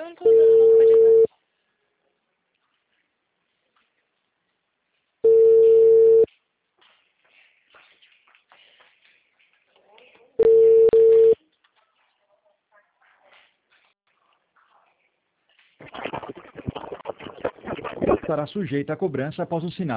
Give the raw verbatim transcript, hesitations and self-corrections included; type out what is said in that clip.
não tô usando, não pode usar. Estará sujeita a cobrança após o sinal.